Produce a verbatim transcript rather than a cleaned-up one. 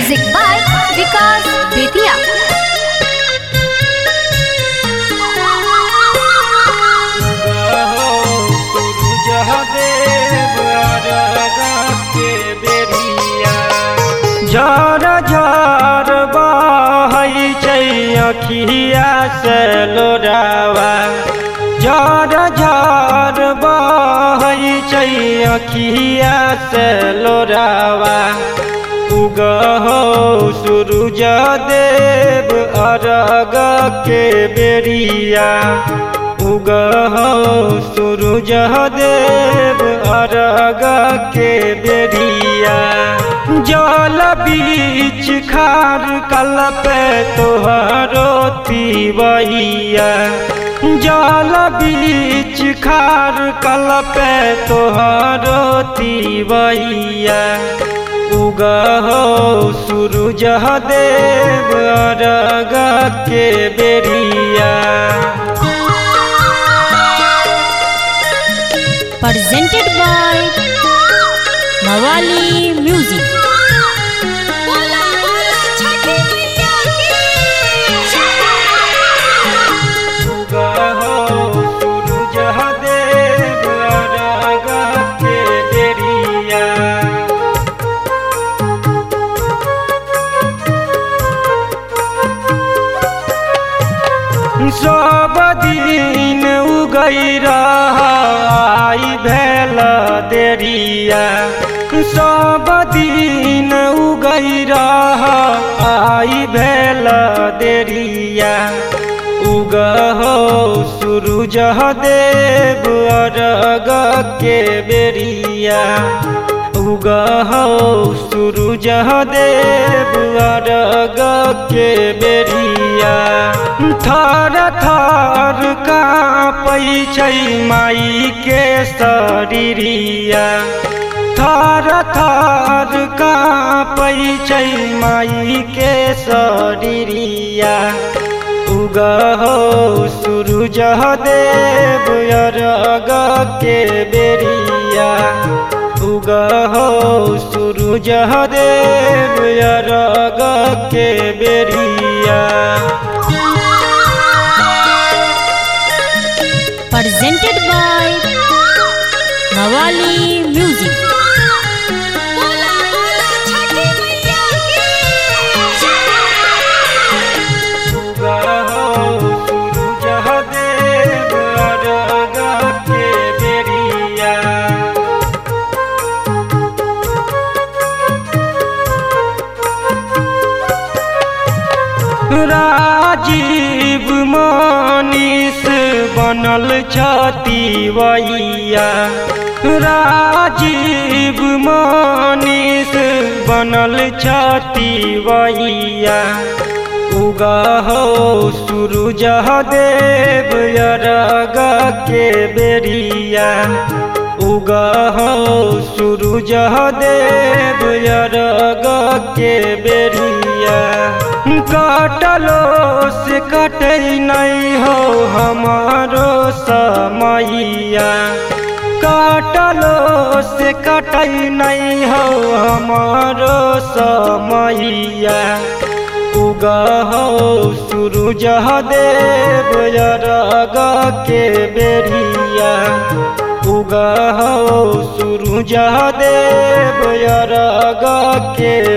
Music by Vikas Bethia. झर झर बहै छै अखिया से लोरावा, झर झर बहै छै अखिया से लोरावा। उगहो सूरज देव अरग के बेरिया, उगहो सूरज देव अरग के बेरिया। जल बीच खार कल पे तोहरो तिवैया, जल बीच खार कल पे तोहरो तिवैया। उगहो सूरज देव अरग के बेरिया। Presented by Mawali Music. सब दिन उगै आई भेल देरिया, सब दिन उगै आई भेल देरिया। उगहो सूरज देव अरग के बेरिया, उगहो सूरज देव अरग के बेरिया। थर थर काँपै छै माई के शरीरिया, थर थर काँपै छै माई के शरीरिया। उगहो सूरज देव अरग के बेरिया, उगहो सूरज देव अरग के बेरिया। Presented by Mawali Music. Rajiv Manish बनल छतिवैया, राजीव मनीष बनल छतिवैया। उगहो सूरज देव अरग के बेरिया, उगहो सूरज देव अरग के बेरिया। कटलो से कटै नहीं हो हमारो समैया, कटलो से कटै नहीं हो हमारो समैया। उगहो सूरज देव अरग के बेरिया, उगहो सूरज देव अरग के